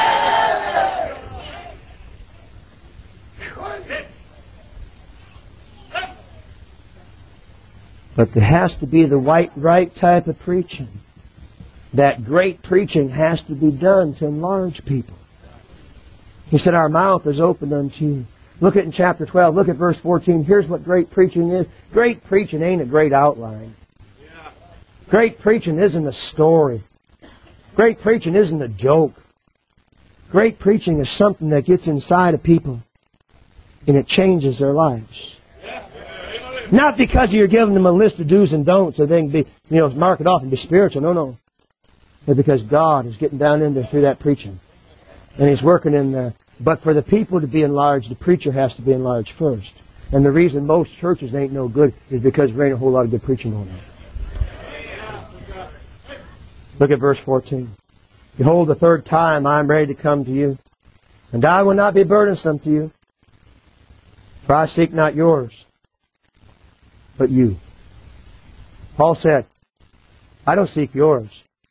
But there has to be the white, right type of preaching. That great preaching has to be done to enlarge people. He said, our mouth is opened unto you. Look at in chapter twelve. Look at verse fourteen. Here's what great preaching is. Great preaching ain't a great outline. Great preaching isn't a story. Great preaching isn't a joke. Great preaching is something that gets inside of people and it changes their lives. Not because you're giving them a list of do's and don'ts so they can be, you know, mark it off and be spiritual. No, no. But because God is getting down in there through that preaching. And He's working in there. But for the people to be enlarged, the preacher has to be enlarged first. And the reason most churches ain't no good is because there ain't a whole lot of good preaching going on. Look at verse fourteen. Behold, the third time I am ready to come to you, and I will not be burdensome to you, for I seek not yours, but you. Paul said, I don't seek yours,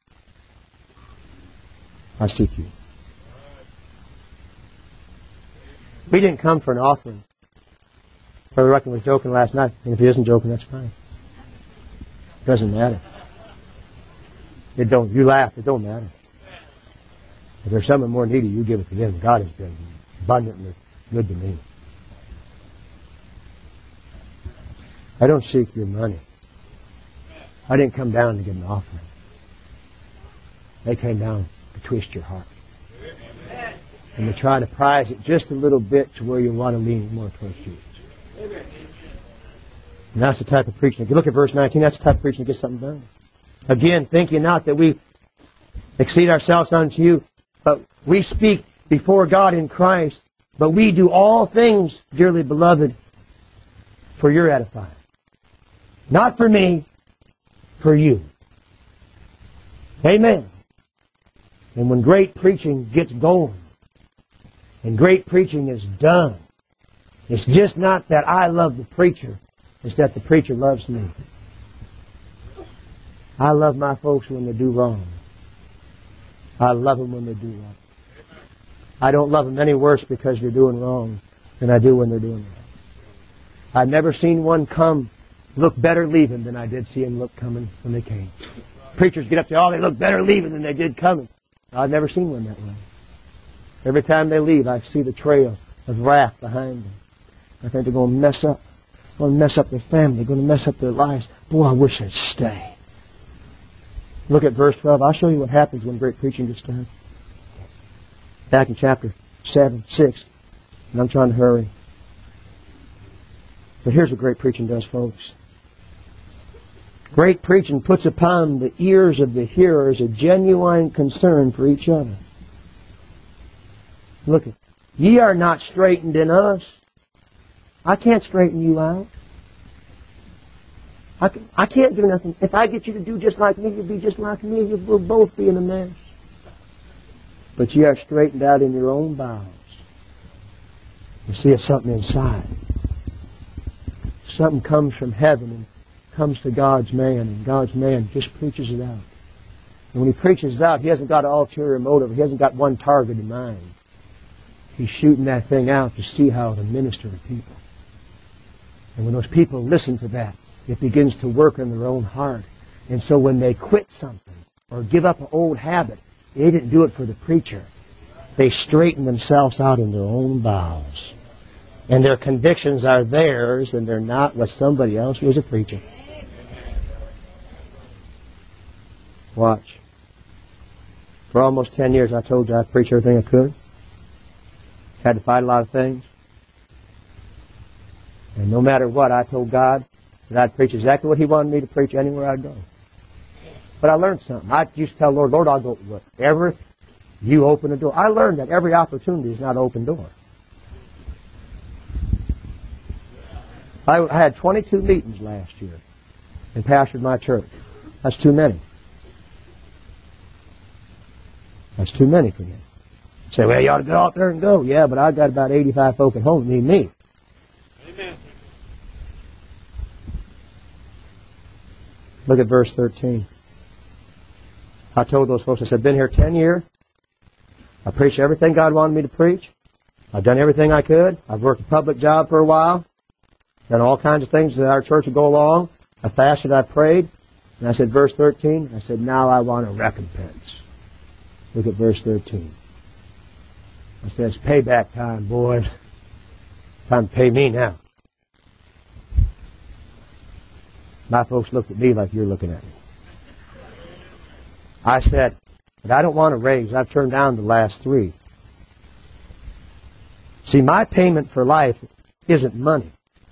I seek you. We didn't come for an offering. Brother Ruckin was joking last night, and if he isn't joking, that's fine. It doesn't matter. It don't. You laugh. It don't matter. If there's someone more needy, you give it to them. God has been abundantly good to me. I don't seek your money. I didn't come down to get an offering. They came down to twist your heart. And to try to prize it just a little bit to where you want to lean more towards Jesus. And that's the type of preaching. If you look at verse nineteen, that's the type of preaching that gets something done. Again, think ye not that we exceed ourselves unto you, but we speak before God in Christ, but we do all things, dearly beloved, for your edifying. Not for me, for you. Amen. And when great preaching gets going, and great preaching is done, it's just not that I love the preacher, it's that the preacher loves me. I love my folks when they do wrong. I love them when they do right. I don't love them any worse because they're doing wrong than I do when they're doing right. I've never seen one come look better leaving than I did see them look coming when they came. Preachers get up there, oh, they look better leaving than they did coming. I've never seen one that way. Every time they leave, I see the trail of wrath behind them. I think they're going to mess up. Going to mess up their family. They're going to mess up their lives. Boy, I wish they'd stay. Look at verse twelve. I'll show you what happens when great preaching gets done. Back in chapter seven, six. And I'm trying to hurry. But here's what great preaching does, folks. Great preaching puts upon the ears of the hearers a genuine concern for each other. Look at, ye are not straightened in us. I can't straighten you out. I, can, I can't do nothing. If I get you to do just like me, you'll be just like me. We'll both be in a mess. But ye are straightened out in your own bowels. You see, it's something inside. Something comes from heaven and comes to God's man, and God's man just preaches it out. And when he preaches it out, he hasn't got an ulterior motive. He hasn't got one target in mind. He's shooting that thing out to see how to minister to people. And when those people listen to that, it begins to work in their own heart. And so when they quit something or give up an old habit, they didn't do it for the preacher. They straighten themselves out in their own bowels. And their convictions are theirs, and they're not with somebody else who is a preacher. Watch. For almost ten years, I told you I'd preach everything I could. Had to fight a lot of things. And no matter what, I told God that I'd preach exactly what He wanted me to preach anywhere I'd go. But I learned something. I used to tell the Lord, Lord, I'll go whatever you open a door. I learned that every opportunity is not an open door. I had twenty-two meetings last year and pastored my church. That's too many. That's too many for me. You say, well, you ought to go out there and go. Yeah, but I've got about eighty-five folk at home that need me. Amen. Look at verse thirteen. I told those folks, I said, I've been here ten years. I preached everything God wanted me to preach. I've done everything I could. I've worked a public job for a while. Done all kinds of things that our church would go along. I fasted, I prayed. And I said, verse thirteen, I said, now I want a recompense. Look at verse thirteen. I said, it's payback time, boys. Time to pay me now. My folks looked at me like you're looking at me. I said, but I don't want a raise. I've turned down the last three. See, my payment for life isn't money.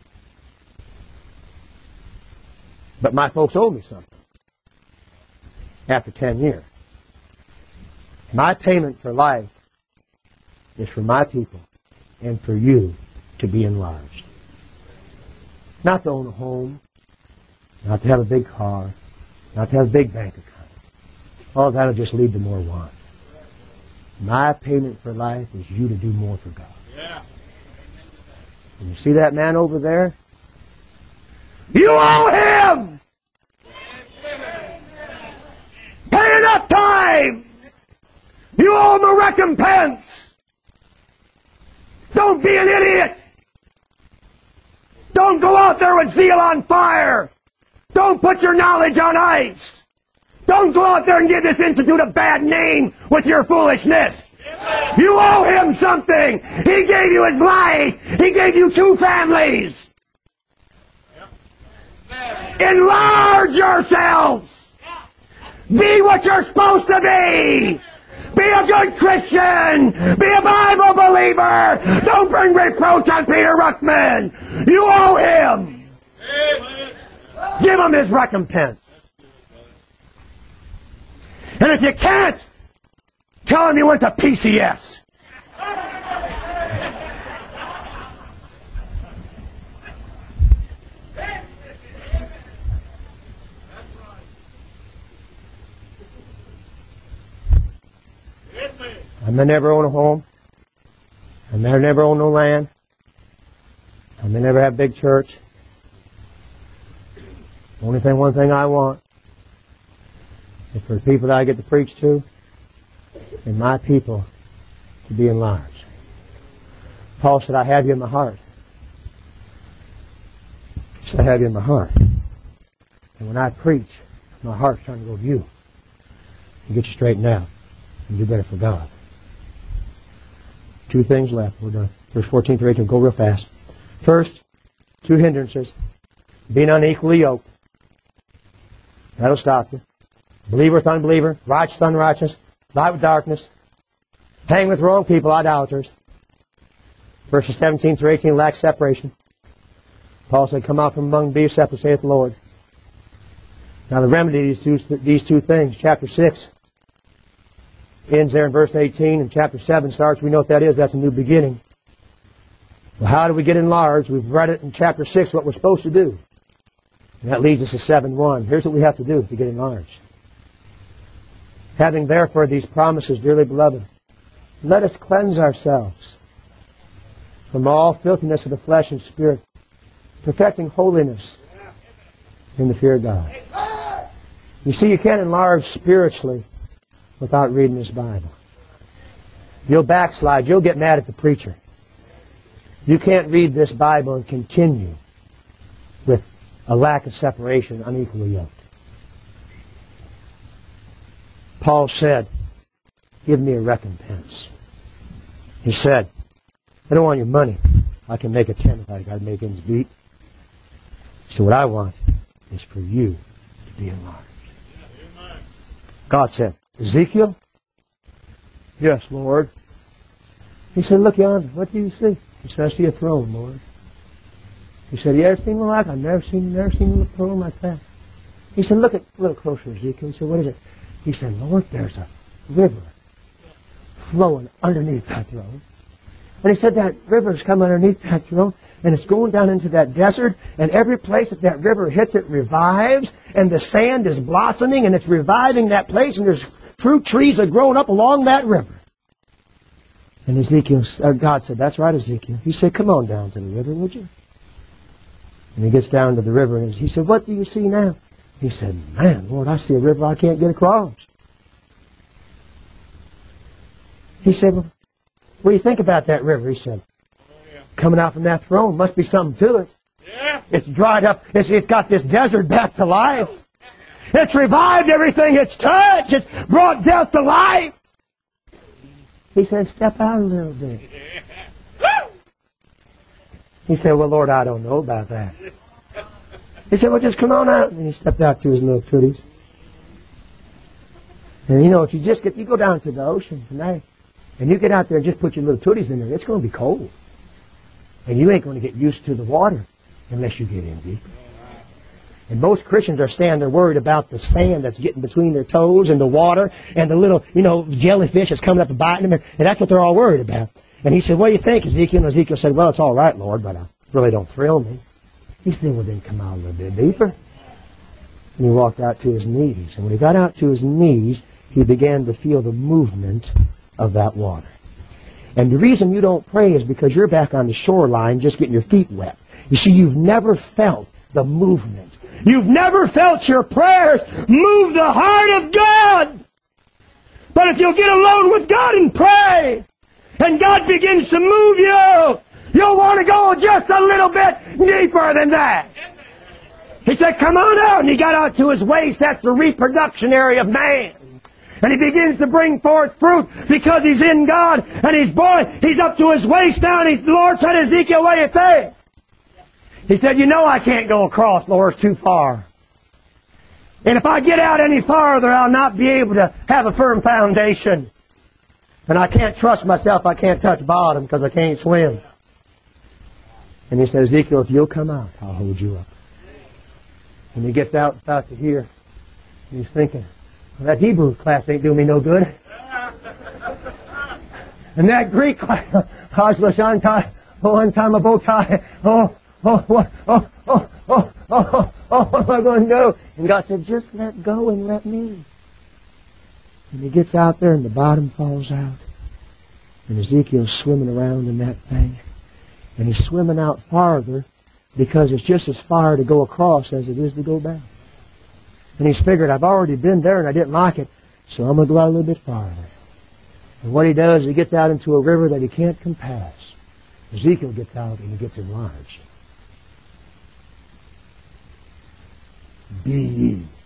But my folks owe me something after ten years. My payment for life is for my people and for you to be enlarged. Not to own a home, not to have a big car, not to have a big bank account. All that will just lead to more want. My payment for life is you to do more for God. Yeah. And you see that man over there? You owe him! Pay it up time! You owe him a recompense! Don't be an idiot! Don't go out there with zeal on fire! Don't put your knowledge on ice! Don't go out there and give this institute a bad name with your foolishness! You owe Him something. He gave you His life. He gave you two families. Enlarge yourselves. Be what you're supposed to be. Be a good Christian. Be a Bible believer. Don't bring reproach on Peter Ruckman. You owe him. Give him his recompense. And if you can't, tell him you went to P C S. I may never own a home. I may never own no land. I may never have a big church. Only thing, one thing I want is for the people that I get to preach to and my people to be enlarged. Paul said, I have you in my heart. He said, I have you in my heart. And when I preach, my heart's trying to go to you and get you straightened out and do better for God. Two things left. We're done. Verse fourteen through eighteen. Go real fast. First, two hindrances. Being unequally yoked. That'll stop you. Believer with unbeliever. Righteous with unrighteous. Light with darkness. Hang with wrong people. Idolaters. Verses seventeen through eighteen. Lack separation. Paul said, come out from among them, be separate, saith the Lord. Now the remedy to these two, these two things. Chapter six. Ends there in verse eighteen, and chapter seven starts. We know what that is. That's a new beginning. Well, how do we get enlarged? We've read it in chapter six, what we're supposed to do. And that leads us to seven one. Here's what we have to do to get enlarged. Having therefore these promises, dearly beloved, let us cleanse ourselves from all filthiness of the flesh and spirit, perfecting holiness in the fear of God. You see, you can't enlarge spiritually without reading this Bible. You'll backslide. You'll get mad at the preacher. You can't read this Bible and continue with a lack of separation, unequally yoked. Paul said, give me a recompense. He said, I don't want your money. I can make a tent if I got to make ends meet. So what I want is for you to be enlarged. God said, Ezekiel? Yes, Lord. He said, look yonder. What do you see? He said, I see a throne, Lord. He said, you ever seen one like I've never seen, never seen a throne like that. He said, look at, a little closer, Ezekiel. He said, what is it? He said, Lord, there's a river flowing underneath that throne. And he said that river's come underneath that throne, and it's going down into that desert, and every place that that river hits, it revives, and the sand is blossoming, and it's reviving that place, and there's fruit trees that are growing up along that river. And Ezekiel, uh, God said, that's right, Ezekiel. He said, come on down to the river, would you? And he gets down to the river, and he said, what do you see now? He said, man, Lord, I see a river I can't get across. He said, well, what do you think about that river? He said, coming out from that throne, must be something to it. Yeah. It's dried up. It's, it's got this desert back to life. It's revived everything it's touched. It's brought death to life. He said, step out a little bit. He said, well, Lord, I don't know about that. He said, well, just come on out. And he stepped out to his little tooties. And you know, if you just get, you go down to the ocean tonight, and you get out there and just put your little tooties in there, it's going to be cold. And you ain't going to get used to the water unless you get in deeper. And most Christians are standing there worried about the sand that's getting between their toes and the water and the little, you know, jellyfish that's coming up and biting them. And that's what they're all worried about. And he said, what do you think, Ezekiel? And Ezekiel said, well, it's all right, Lord, but it really don't thrill me. He said, well, then come out a little bit deeper. And he walked out to his knees. And when he got out to his knees, he began to feel the movement of that water. And the reason you don't pray is because you're back on the shoreline just getting your feet wet. You see, you've never felt the movement. You've never felt your prayers move the heart of God. But if you'll get alone with God and pray, and God begins to move you, you'll want to go just a little bit deeper than that. He said, come on out. And he got out to his waist. That's the reproduction area of man. And he begins to bring forth fruit because he's in God. And his boy, he's up to his waist now. And he, the Lord said, Ezekiel, what do you think? He said, you know I can't go across, Lord, it's too far. And if I get out any farther, I'll not be able to have a firm foundation. And I can't trust myself, I can't touch bottom because I can't swim. And he said, Ezekiel, if you'll come out, I'll hold you up. And he gets out about to here. And he's thinking, well, that Hebrew class ain't doing me no good. And that Greek class, Hajlashantai, oh, untie my bow tie, oh, oh, oh, oh, oh, oh, oh, oh, what am I going to do? And God said, just let go and let me. And he gets out there and the bottom falls out. And Ezekiel's swimming around in that thing. And he's swimming out farther because it's just as far to go across as it is to go down. And he's figured, I've already been there and I didn't like it, so I'm going to go out a little bit farther. And what he does, he gets out into a river that he can't compass. Ezekiel gets out and he gets enlarged. Be ye